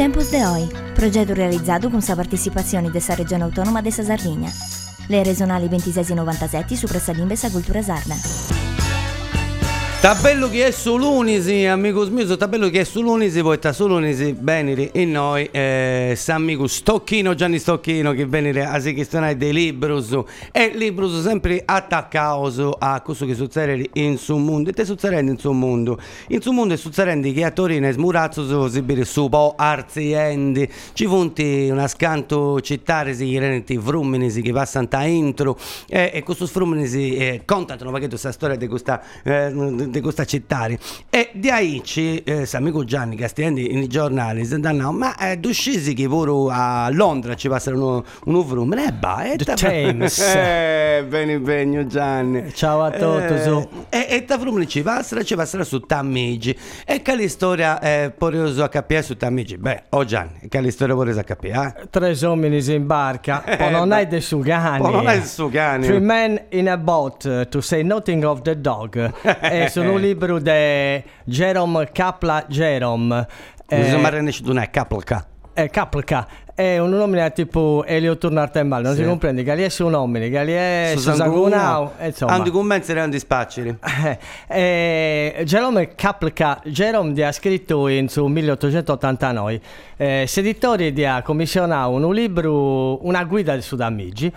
Tempos de Hoy, progetto realizzato con la partecipazione della Regione Autonoma de Sardegna. Le regionali 26 e 97 su Pressalimbe e Cultura Sarda. Sta bello che è sull'unisi, amigos mio, sta bello che è sull'unisi, poi sta sull'unisi, venire e noi, s'amico Stocchino, Gianni Stocchino, che venire a si questionare dei libros, e libros sempre attaccato a questo che succede in suo mondo, e te succedendo in suo mondo è succedendo che a Torino e Smurazzo si vede su po' arziendi, ci funti una scanto cittare, si chiaramente fruminisi che passano a intro, e questo fruminisi contano un pacchetto questa storia di questa città e di aici amico Gianni Castelli in giornali si danno ma duscisi che pure a Londra ci passano uno volume James bene Gianni, ciao a tutti e ta volume ci passerà su Tammigi e che la storia porioso a capire su Tammigi Gianni che la storia porioso a capire tre uomini in barca non hai dei sugani 3 men in a boat to say nothing of the dog sono un libro di Jerome Kapla Jerome. Insomma, non è Kaplka è un nome tipo Elio Turnartemmal, non si comprende che lì è su nome, che lì è su Sangunao, insomma. Andi commenti e andi spaccili. Jerome Kaplka Jerome ha scritto in su 1889. Editori ha commissionato un libro, una guida su Damigi.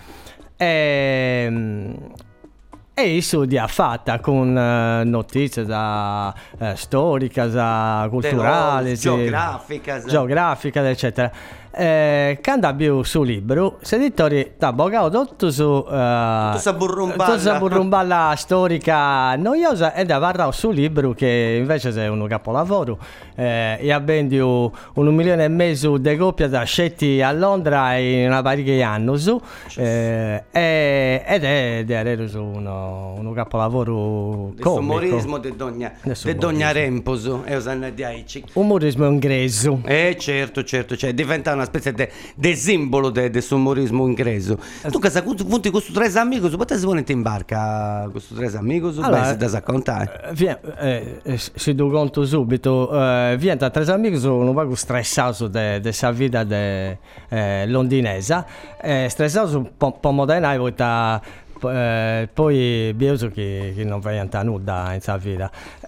E isso dia fatta con notizie storiche, culturali, geografiche, eccetera. Quando abbiamo su libro, l'editore ha bogato tutto su tutta burrumballa storica noiosa e ha varrato su libro che invece è un capolavoro. E ha venduto 1,5 milioni di copie da scetti a Londra in una parecchia di anni ed è su uno capolavoro comico. Umorismo di Dogna Remposo e Osanna di Aici. Umorismo ingreso. Certo, cioè diventa una specie di simbolo del umorismo ingreso. Tu casa punti questo tre amigos, potete volente in barca questo tre amigos, allora, da raccontare. Si do conto subito. Viene da tre amigos un po' stressato de sa vita londinese, stressato po' moderna e poi biuso che non va a nulla in sa vita.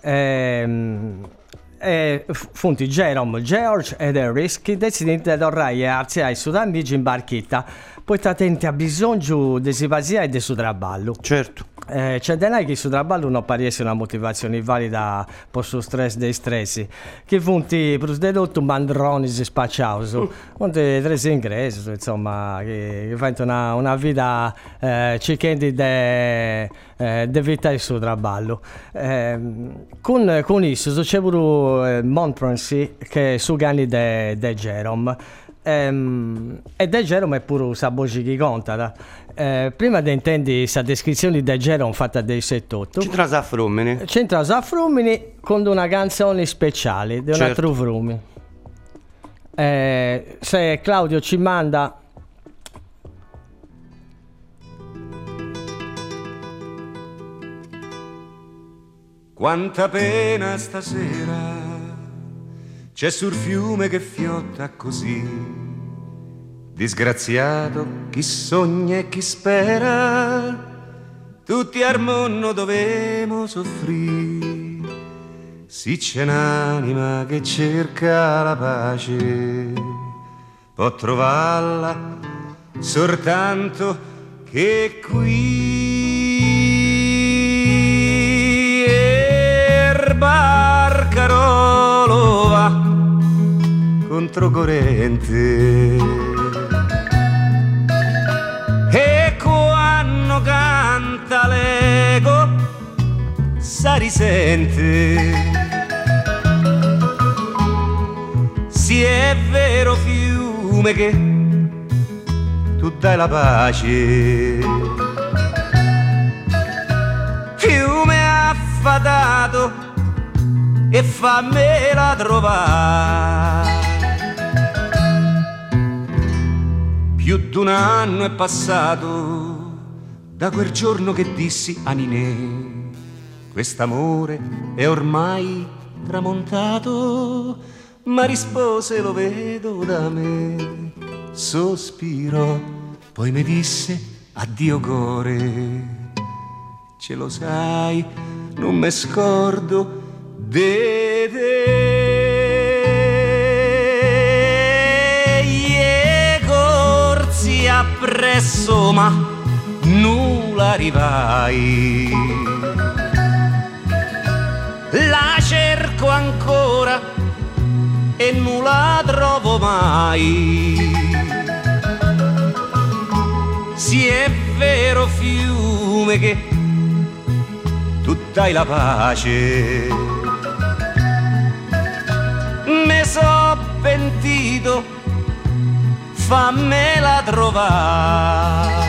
Funti Jerome, George ed Harris che decidono di tornare a ai sudamigi in barchetta, poi attenti a bisogno di si e di suo traballo. Certo. C'è denai che il suo traballo non apparisse una motivazione valida per suo stress dei stressi che funti per dedotto mandroni si spacciauso funti tre ingressi insomma che fanno una vita cercando di vita il suo traballo con isso c'è pure Montmorency che su gani de Jerome e De Jerome è pure sa voce che conta prima di intendi questa descrizione di De Jerome fatta dei 78 c'entra a Frumini con una canzone speciale di un altro Frumi se Claudio ci manda quanta pena stasera c'è sul fiume che fiotta così, disgraziato chi sogna e chi spera, tutti al mondo dovemo soffrire, sì c'è un'anima che cerca la pace, può trovarla soltanto che qui il barcarolo va controcorrente e quando canta l'eco si risente sì è vero fiume che tu dai la pace fiume affadato e fammela trovare. Più d'un anno è passato da quel giorno che dissi a Ninè, quest'amore è ormai tramontato, ma rispose lo vedo da me. Sospirò, poi mi disse addio core. Ce lo sai, non me scordo de te. Ie corsi appresso ma nulla arrivai. La cerco ancora e non la trovo mai. Sì, è vero fiume che tu dai la pace. Me so pentito, fammela trovare.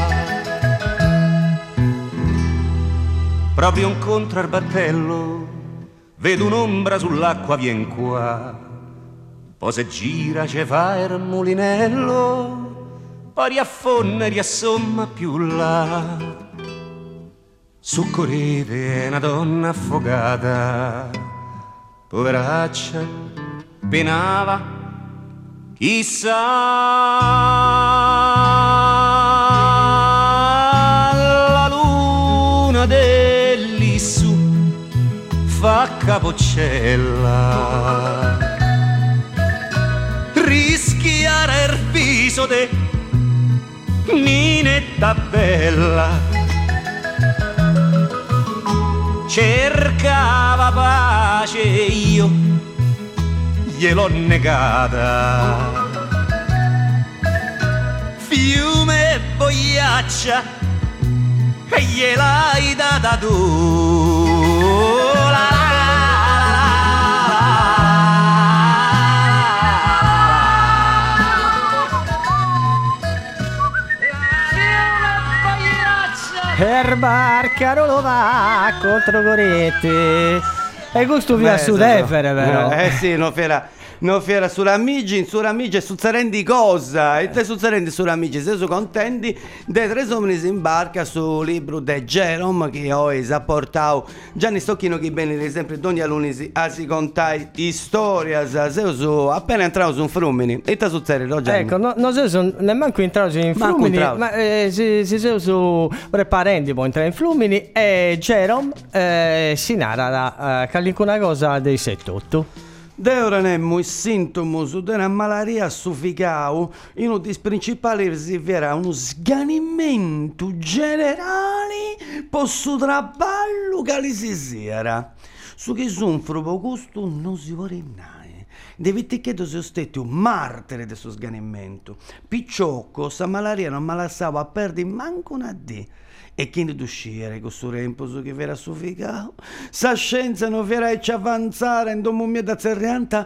Proprio incontro al battello, vedo un'ombra sull'acqua, vien qua. Poi se gira ce fa il mulinello, poi riaffonda e riassomma più là. Soccorrete, è una donna affogata, poveraccia, penava, chissà. La luna dell'issù fa capoccella, rischiare il viso de Ninetta bella. Cercava pace e io gliel'ho negata. Fiume e boiaccia e gliel'hai data tu. La la per barca non lo va contro Coretti. E questo via su Defere però. Sì, non fiera sull'amici, in sull'amici e suzzarendi cosa? E te suzzarendi sull'amici, se sono contenti dei tre uomini in barca sul libro di Jerome che oggi ha portato Gianni Stocchino che bene sempre ogni lunedì a si contai storie, se sono appena entrato su un Frumini e te suzzerendo Gianni. Ecco, non sono nemmeno entrato in Frumini, ma si sono su parenti poi entrare in Frumini e Jerome si narra che una cosa dei 78. Ora nemmo il sintomo di una malaria sufficao in uno dei principali risiverà uno sganimento generale posso traballo che li si sera. Su che soffro per questo non si vuole mai. Devi te che sia stato un martire del suo sganimento. Picciocco, sta malaria non me la stava a perdere manco una D. E quindi d'uscire con suo tempo su che verrà sufficato, sa scienza non verrà e ci avanzare in domo mia da zerrianta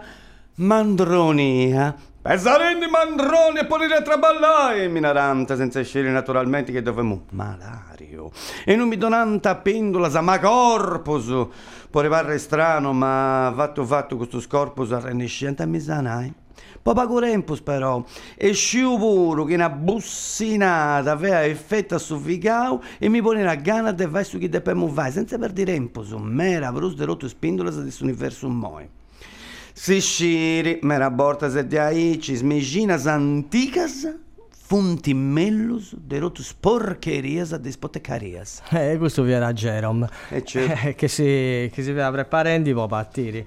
mandronia. Pesarenti mandroni e poi traballare, minaranta, senza uscire naturalmente che dovemo malario. E non mi donanta pendola, sa ma corpus, può arrivare strano, ma fatto questo scorpus arreniscente a misanai. Poco tempo però, e sciu puro che una bussinata aveva effetto a sufficao e mi pone una gana di vai su chi depemo vai, senza perdere tempo, su mera vrus de rotto spindola di questo universo moi. Si sciri, mera borta se di aici, smeginas anticas, funtimellus de rotto sporcherias a dispotecarias. Questo viene a Jerome, certo. che si vede preparando può partire.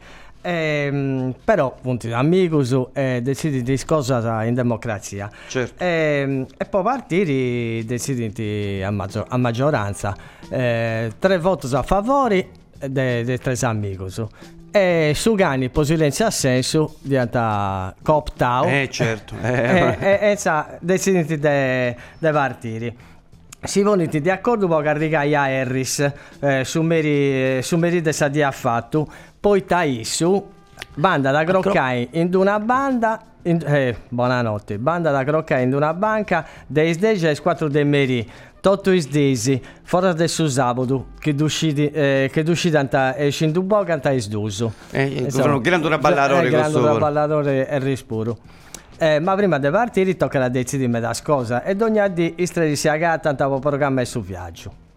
Però appunto amigos decidi di cosa in democrazia, certo. E poi partire decidi a maggioranza 3 voti a favore dei 3 amigos e su gani per silenzio assenso diventa cooptao certo e decidi di partire. Si volete di accordo può caricare a Harris su meri de sadia fatto poi Taisu banda da croccai in una banda buonanotte banda da croccai in una banca dei 10 e 4 de meri Totto is desi fora del suo sabato che dusci tanta e scindu bo canta is duso un grande ballatore e rispuro. Ma prima di partire tocca la decidere da cosa e ogni anno istredi si agata tanto programma su viaggio.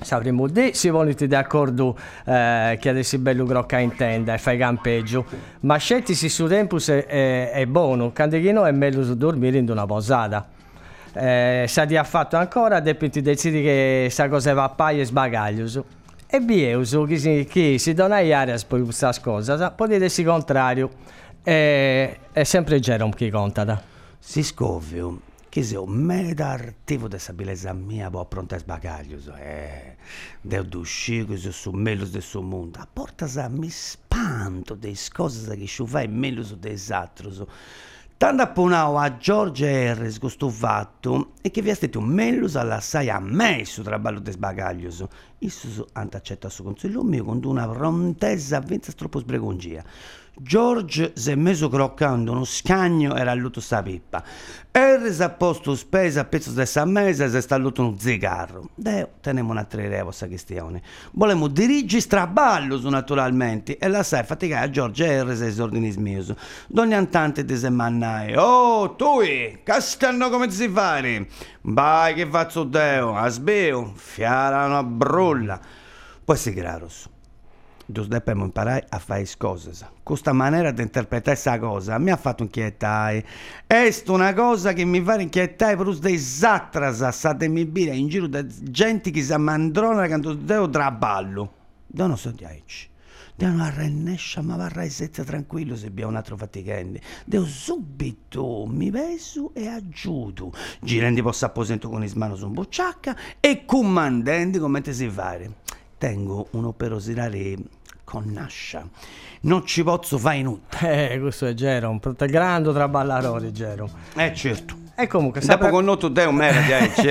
Sapremo di, si volete d'accordo che adesso è bello grocca in tenda e fai campeggio, ma scettisi su tempus è buono, candeghino è meglio su dormire in una posata. Sa di affatto ancora, depende decidi che sa cosa va a paio e sbagaglioso. E bieso chi si dona aria per questa cosa, potete essere contrario, è sempre Jerome chi conta. Si scovio. Che se un medartivo di questa bellezza mia può pronta a sbagaglioso, devo uscire così su meglio del suo mondo. A porta mi spanto delle cose che ci fai meglio su dei altri. Tanto appunao a George Harris questo fatto e che vi è un meglio all'assai a me su traballo di sbagaglioso. Isso accetta il suo consiglio mio con una prontezza avvenza troppo sbregongia. George si è messo croccando uno scagno e era all'uto sta pippa. Harris ha posto spesa a pezzo dessa mesa e si è stallato uno zigarro. Deo, teniamo un'altra idea questa questione. Volemo dirigere straballo naturalmente e la sai faticare a George Harris e i ordini smioso. Dogni antante ti semannai. Oh, tu, castanno come ti si fare? Vai che faccio Deo, a sbeo, fiara una brulla. Poi si graros. Dobbiamo imparare a fare cose. Questa maniera di interpretare questa cosa mi ha fatto inquietare. È una cosa che mi fa inquietare per dei zatras, satemi bire in giro da gente che si ammandrona quando devo traballo. Non so di aici. Devo arrennescia, ma varrai senza tranquillo se abbiamo un altro faticante. Devo subito mi peso e aggiuto. Girendi posso apposento con il mano su un bocciacca e comandandi come si fare. Tengo un'operosità con nascia. Non ci posso fare nulla. Questo è Jerome, grande traballarore Jerome. Certo. E comunque dopo con noto te un mera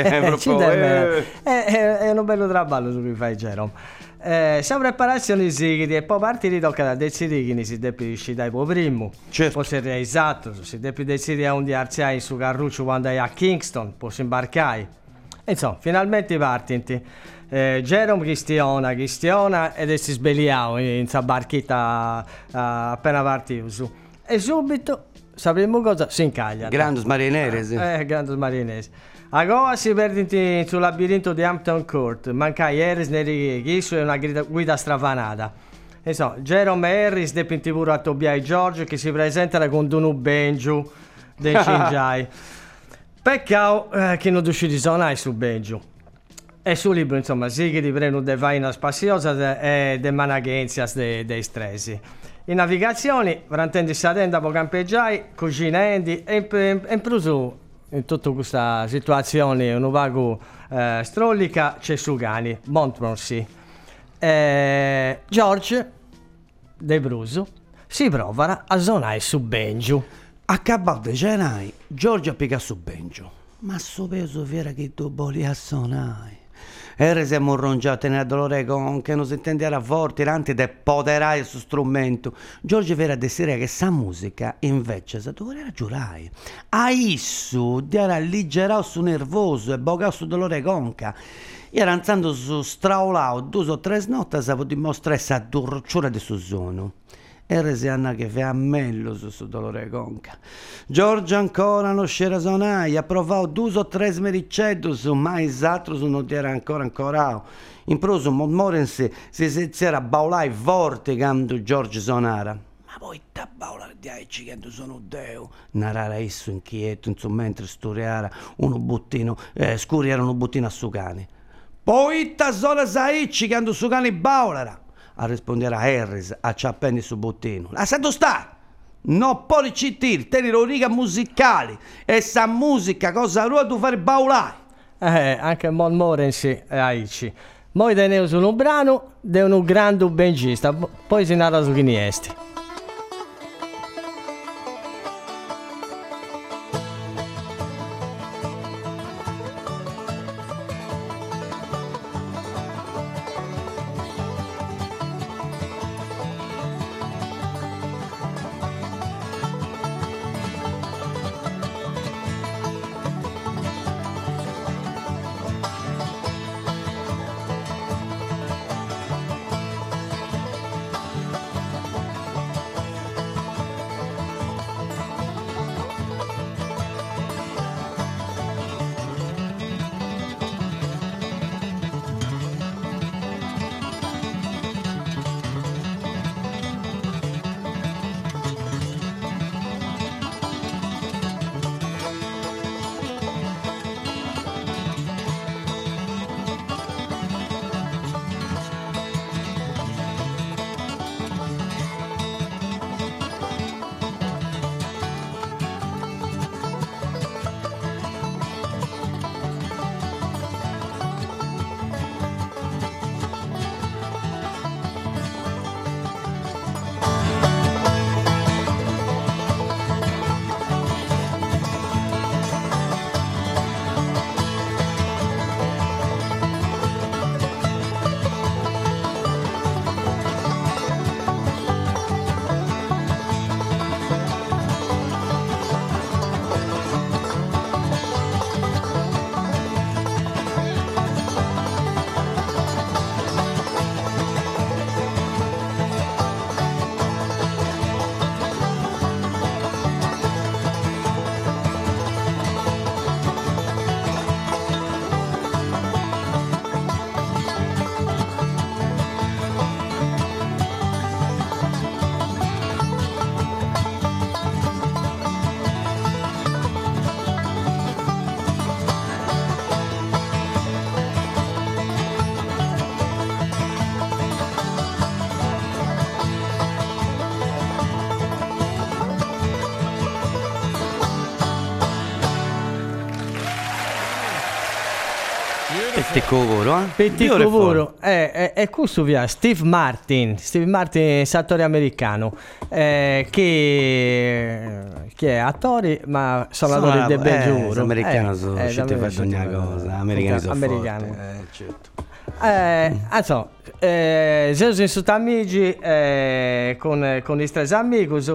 è un bello traballo su cui fai Jerome. Siamo preparazioni sigli e poi partire tocca da decidere che si deve uscire dai primo. Certo. Poi se è esatto, si deve decidere a un di arziai su Carruccio quando è a Kingston, poi si imbarcare. Insomma, finalmente partiti. Jerome Cristiona ed si sbelliamo in questa barchetta appena partito su. E subito sapremo cosa si incaglia. Grandus Marinesi. Grandus Marinesi. Agora si perde sul labirinto di Hampton Court. Manca Harris neri Ghisso e una guida stravanata. Insomma, Jerome e Harris depinti pure a Tobia e George che si presentano con Dunu Benju dei Cingiai. Peccato che non riusciti a suonare su Benju. E sul libro, insomma, sì che ti prendo de vaina spaziosa e de managhenzias dei stressi. In navigazione, rantendi sadenda po campeggiai, cucinendi e in più in tutta questa situazione un vago strollica c'è su Gani, Montmorency. George De Bruso si prova a suonare su Benju. Accabato di cenai, George ha piccato su Benju. Ma so peso vera che tu voli a suonare. Era si è morrongiato nel dolore con che non si intendeva forte, tanti de poterai su strumento. Giorgio vera desire che sa musica invece se doveva giurare. A isso di era alligerao su nervoso e bogao su dolore conca. Era andando su straulao 2 o 3 notte se può dimostrare essa durciura di suo sono. Era si anna che fa mello su dolore conca. Giorgio ancora non c'era sonai, ha provato 2 o 3 smericceddos, ma esatto non era ancora. In proso Montmorency si era baulai forte quando Giorgio sonara. Ma poi da baulare di aici quando sono Deo. Narara esso inquieto, insomma, mentre sturiara uno buttino, scuriera uno buttino a su cane. Poi ta sola saici quando su cane baulara. A rispondere a Harris a ciappendi su bottino. Lasciato stare! Non puoi cittire, tieni le riga musicali e sa musica cosa ruota tu fare baulare. Anche Montmorency e Aici. Moi teneo su un brano di un grande bengista, poi si narra su chi ne esti. Pitticovoro, Pitticovoro, è questo via, Steve Martin, attore americano, che è attore, ma suonatore di bel giuro. Americano, ci ti fai ogni cosa, americani sono forti, certo. Zeus in Sudamigi con i tre amici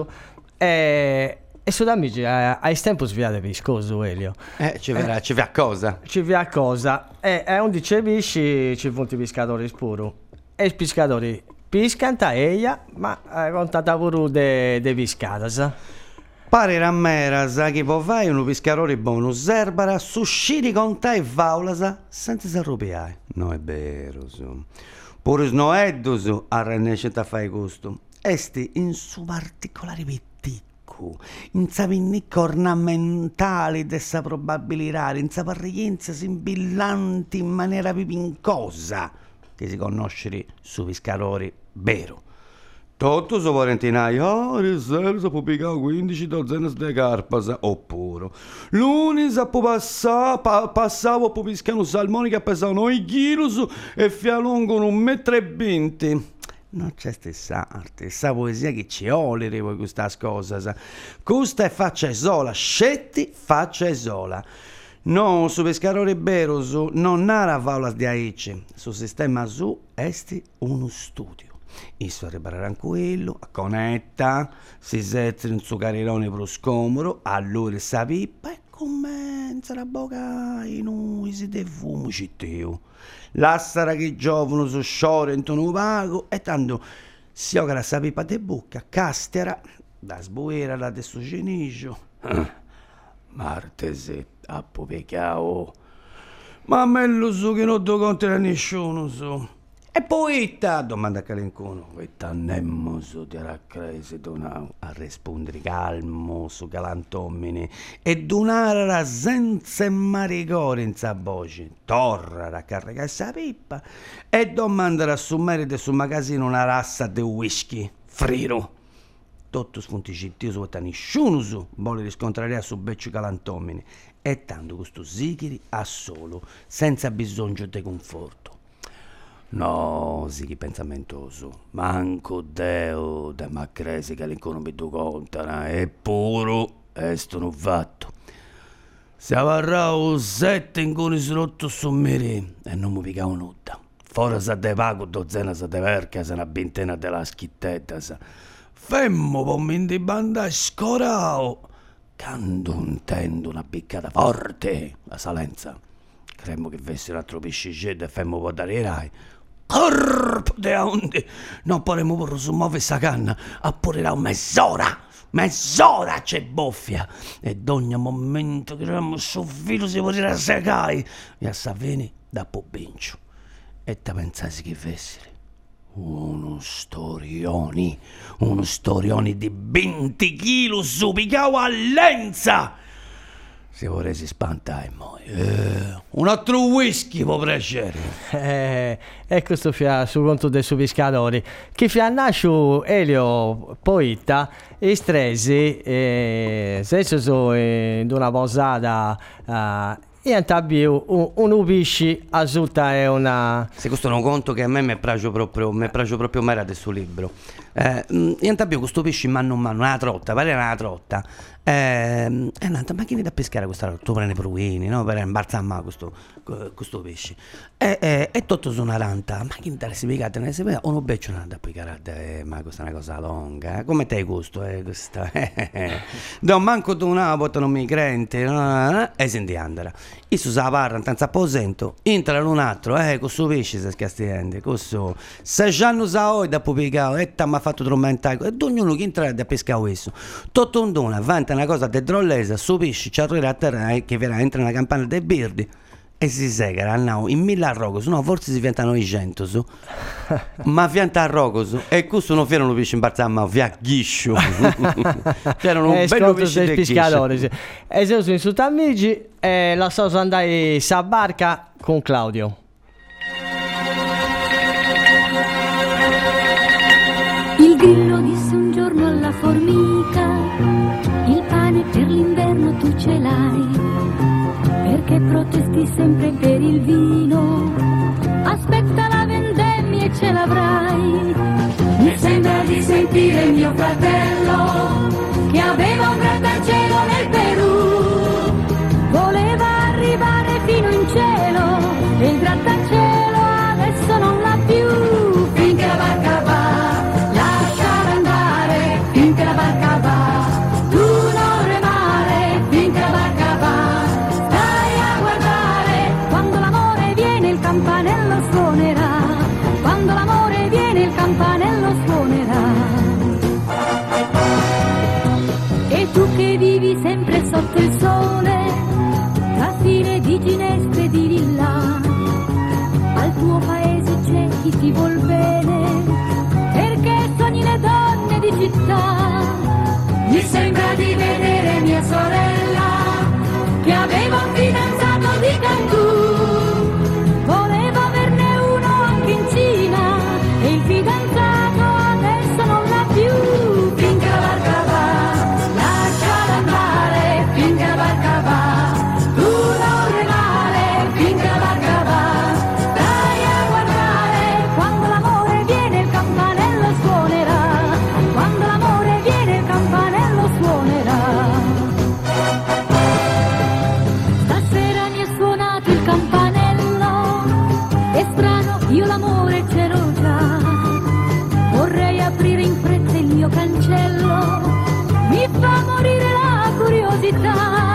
e Sudamigi ai tempi sviate viscoso Elio. Ci va cosa? Ci va cosa. E un dicevisci ci punti pescatori spuro. E i pescatori piscanta eia, ma contata pure de piscata. Pare rammeras che può fare un pescatore buono, serbara, susciti con te e vaulasa senza s'arrupiare. No, è vero, su. Pure snoeddo a rennescita a fare gusto. Esti in su particolare pitticco, in sa pinnicca ornamentali dessa probabilità, in sa parrienza simbillanti in maniera pipincosa, che si conoscere su pescatori vero. Tutto su quarantinaio, riserva può piccare 15 dozzine di carpas, oppure l'unis può passavo può piscare un salmone che pesano i chili e fialongono 1,20 m. Non c'è stessa arte, sta poesia che ci olere voi questa cosa. Questa è faccia sola, scetti faccia sola. No, su pescatore vero, non nara faulas di aici, su sistema su esti uno studio. Isso ripareranno quello, a conetta, si sezzano in su carirone pro scomoro, allora sa pippa e commenza la bocca in un si de fumo citteo. L'assara che giovano su sciore in tono vago e tanto si ogra sa pippa de bocca, castera, da sbuera la de su cenicio. Martese, a popecao. Ma mello su che non do conto a nessuno su. E poi domanda a Calencuno, questa nemmo su di raccrese donau a rispondere calmo su galantomini e donare senza marigore in sa voce, torra a caricare sa pippa e domandare a su merito su magazzino una rassa di whisky, friro. Tutto sfunticitio su questa nessuno su vuole riscontrare su beccio galantomini e tanto questo zichiri a solo, senza bisogno di conforto. No, sì, che pensamentoso. Manco Deo da Macresi che l'incono mi do conta, eppure esto non fatto. Se avarrao 7 inconi sotto su miri e non mi picavo nulla. Fora sa de pago dozzena sa de verca, sa una vintena della schittetta, sa. Femmo pommi di banda scorao. Quando intendo una piccata forte, la salenza. Cremmo che vesse un altro piscicetto e femmo può dare i rai. Corpo de onde non potremmo porre su muove sta canna appurerà mezz'ora c'è boffia e d'ogni momento che eravamo su filo si poteva secare e a saveni da pobincio e te pensassi che vessere uno storioni di 20 kg su picao a lenza. Se vorresti spantare, un altro whisky può piacere. E questo fia su conto dei suoi pescatori. Che fia nasce Elio Poitta e stresi, se ci sono in una posata e antabbio un upisci a sutta è una. Se questo è un conto che a me mi piace proprio mera del suo libro. E antabbio questo pesce mano a mano, una trotta, pare una trotta. È un'altra macchina da pescare questa tu prende pruini, no? Per imbarzare questo pesce. E tutto su una ranta, macchina da spiegate, ne sapete, o non beccio una da piccare, ma questa è una cosa lunga, come te gusto, questa. Non manco tu una volta non mi crenti, e senti andare. Isso sa parla, tanto apposento, entra un altro, questo pesce si scastiende, questo. Se già non sa oi da piccare, e t'ha fatto tormentare, e ognuno che entra da pescare questo. Tutto un dono, avanti una cosa de drollesa, su pesce, ci arriva a terra che entra nella campana dei birdi e si segara, no, in 1000 arrogos, no, forse si fiantano i 100 su, ma fianta arrogos e questo non fiano pesce in barza, ma via ghiscio. C'erano un bello pesce del pescatore, sì. E se sono in Sudamigi e la so andare sa barca con Claudio. Il grillo disse un giorno alla formica: il pane per l'inverno tu ce l'hai, perché protesti sempre per il vino ce l'avrai. Mi sembra di sentire mio fratello che aveva un grattacielo nel Perù. Voleva arrivare fino in cielo e il grattacielo adesso non l'ha più. Finché la barca va, lasciala andare, finché la barca va, tu non remare, finché la barca va, stai a guardare, quando l'amore viene il campanello suonerà, quando l'amore viene il campanello suonerà. E tu che vivi sempre sotto il sole, tra file di ginestre e di villa, al tuo paese c'è chi ti vuol bene, perché sogni le donne di città. Mi sembra di vedere mia sorella che aveva un fidanzato di Cantù, voleva averne uno anche in Cina e il fidanzato adesso non l'ha più. Finché la barca va, lasciala andare, finché la barca va, tu non remare, finché la barca va, stai a guardare, quando l'amore viene il campanello suonerà, quando l'amore viene il campanello suonerà. Stasera mi è suonato il campanello, è strano, io l'amore ce l'ho già, vorrei aprire in fretta il mio cancello, mi fa morire la curiosità.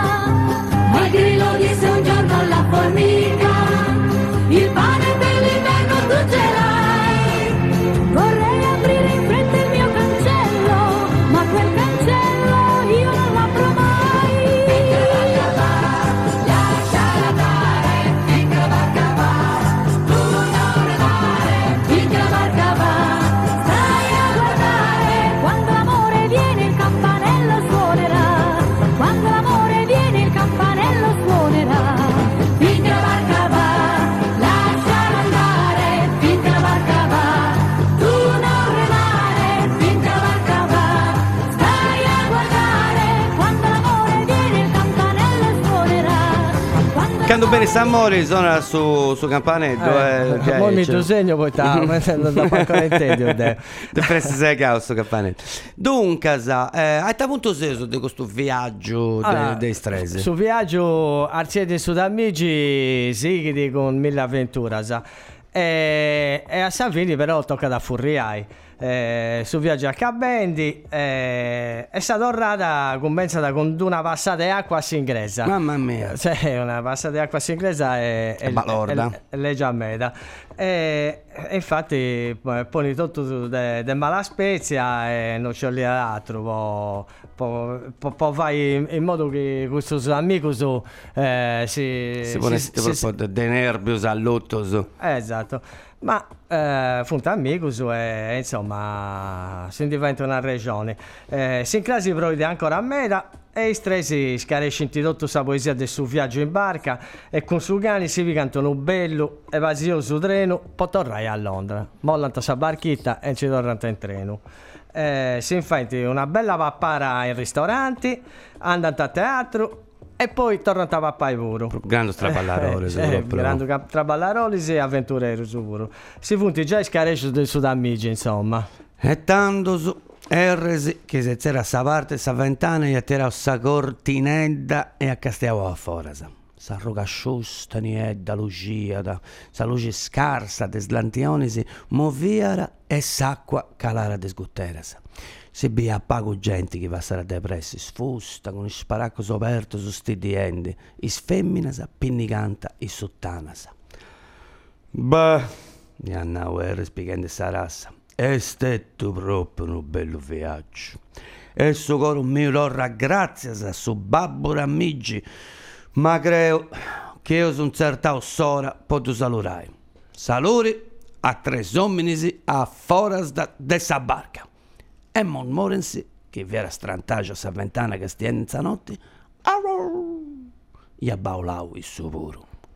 Ma il grillo disse un giorno alla formica, il pane per l'inverno tu ce l'hai. Vorrei aprire in fretta il mio cancello, ma quel cancello io non l'apro mai. Finché la barca va, lasciala andare, finché la barca va, tu non remare, finché la barca va, stai a guardare, quando l'amore viene il campanello suonerà, quando l'amore viene il campanello suonerà. Finché la barca va, lasciala andare, finché la barca va, tu non remare, finché la barca va, stai a guardare, quando l'amore viene il campanello suonerà. Quando bene sta amore suona su campanello. Poi mi disegno poi non da ancora intendo. Te presti sei caos sto campanello. Dunque, a che punto sei di questo viaggio dei stresi? Su viaggio Arzieri su d'amici sì che con mille avventure, e a Savini però tocca da furriai. Su viaggio a Cabendi è stata orrata compensata con una passata di acqua a Singresa. Mamma mia, cioè una passata di acqua a Singresa è balorda, è legge a meta, e infatti poni tutto de mala spezia e non c'è lì altro, poi vai in modo che questo amico si pone proprio de nervios all'otto. esatto. Ma funta amigos e insomma si diventa una regione, si inclasi provvede ancora a meta e i stresi scaresci tutto sa poesia del suo viaggio in barca e con su cani si vi cantano bello e vasio su treno poi tornai a Londra, mollanta sa barchetta e ci tornata in treno. Si infatti una bella pappara in ristoranti, andando a teatro e poi tornano a pappai puro. Grande straballaroli, grande straballaroli e avventurero sicuro. Si funti già scaresci del Sudamigi, insomma. E tanto su Erresi che se c'era sta parte, sta ventana e attirava sta cortinetta e accastiavo a forasa. Sa roga sciusta, niedda, lucia, sa luce scarsa, des lantioni si moviera e s'acqua calara des gutteras. Si bia a pago gente che va a depressi, sfusta con il sparacco soperto su sti diendi, is femminas, pinnicanta, is suttanas. Beh, mi annau spiegando sta razza, è stato proprio un bello viaggio. E su coro mio lo ringrazias a su babbo Ramigi, ma credo che io sono certao sora posso salurare. Saluri a tre uomini a foras de sa barca. E mormorensi che vi era strantaggio sa ventana che stiene in zanotti, gli abbaulau il suo puro.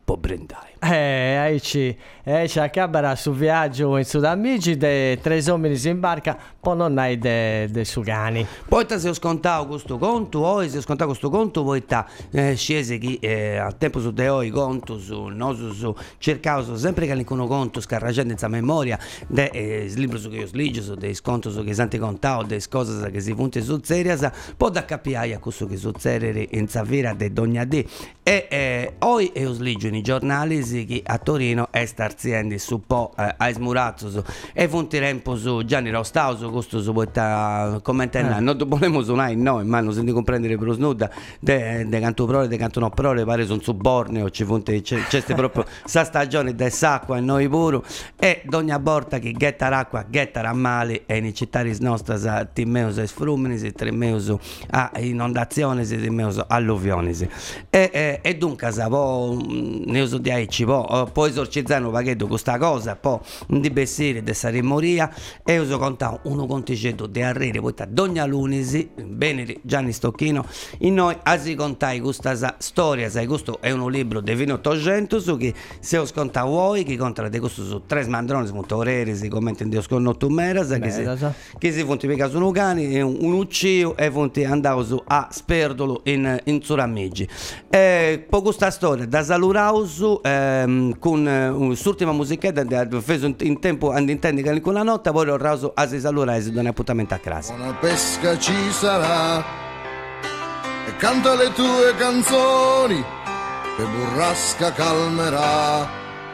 può brindare. Ci acabara su viaggio in Sudamigi de 3 uomini in barca, poi non hai de sugani. Poi se ho scontato questo conto, poi se ho scontato questo conto, poi scese che al tempo su de oi conto su cercavo sempre che alcun conto scarragendo in sa memoria de libro su che io sligio su dei sconto su che santi contao de cose che si punti su serias, poi da capiare a questo che succedere in Zavira de Dogna D e oi io sligio in i giornali che a Torino è starziendo su po' ai smurazzo e funti tempo su Gianni Rostauso questo su poeta commentare non dobbiamo suonare noi ma non senti comprendere per lo snuda de canto prole de canto no prole pare sono su Borneo c'è proprio sa stagione de s'acqua e noi pure e d'ogna volta che getta l'acqua getta male e in città nostra sa timmeus e sfrumini si tremeus a inondazioni si tremeus alluvioni e dunque sa po' ne uso di aici poi esorcizzare un paghetto questa cosa poi di bessire de saremoria e uso contare uno conticetto di arriere poi d'ogna lunisi bene Gianni Stocchino in noi asi contai questa storia sai questo è un libro del 1800 su che se ho scontato voi che conta di questo su 3 mandroni molto rari si commenta in Dio sconnotto meras che si fonti piega su un cane un uccio e fonti andavo su a Sperdolo in Suramigi poi questa storia da Salurausu con l'ultima musichetta feso in tempo andintendi che con la notte poi ho raso a si salurare si dà un appuntamento a casa. Una pesca ci sarà e canta le tue canzoni che burrasca calmerà.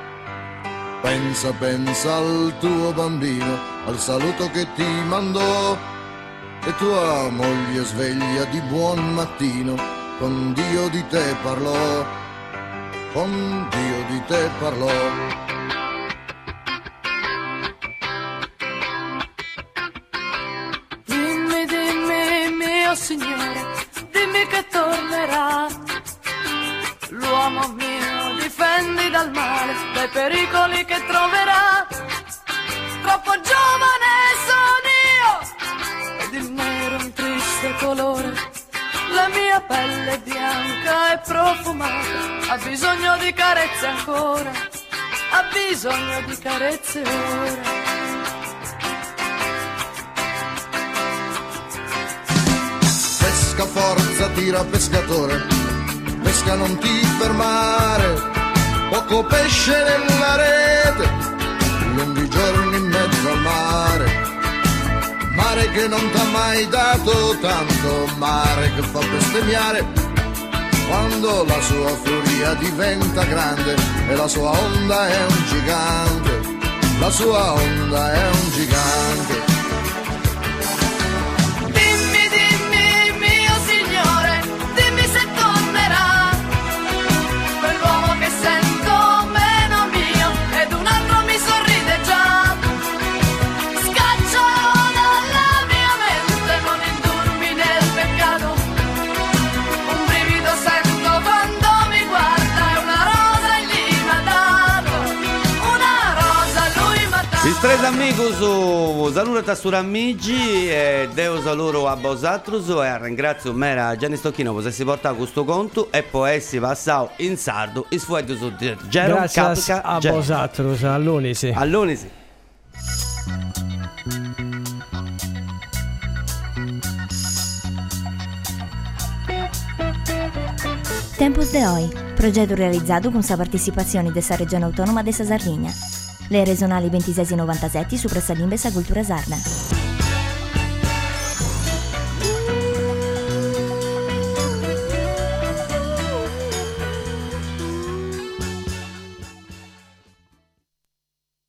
Pensa al tuo bambino, al saluto che ti mandò e tua moglie sveglia di buon mattino con Dio di te parlò. Con Dio di te parlò. Dimmi, mio Signore, dimmi che tornerà. L'uomo mio, difendi dal male, dai pericoli che troverà. Troppo giovane sono io, ed il nero è un triste colore. La mia pelle è bianca e profumata, ha bisogno di carezze ancora, ha bisogno di carezze ora. Pesca forza, tira pescatore, pesca non ti fermare, poco pesce nella rete, lunghi giorni in mezzo al mare. Mare che non t'ha mai dato tanto, mare che fa bestemmiare quando la sua furia diventa grande e la sua onda è un gigante, la sua onda è un gigante. Dimmi, mio Signore, dimmi se tornerà quell'uomo che sento meno mio ed un altro mi sorride già. Tres amigos, saluto a Suramigi e Deus a loro a vosatrus e ringrazio mera Gianni Stocchino per si porta questo conto e poi si passò in sardo e sfueto su Gero Grazie a vosatrus, all'unisi. All'unisi. Tempus de Oi, progetto realizzato con la partecipazione della Regione Autonoma della Sardegna. Le regionali 26 e 97 su Pressalimbe sa Cultura Sarda.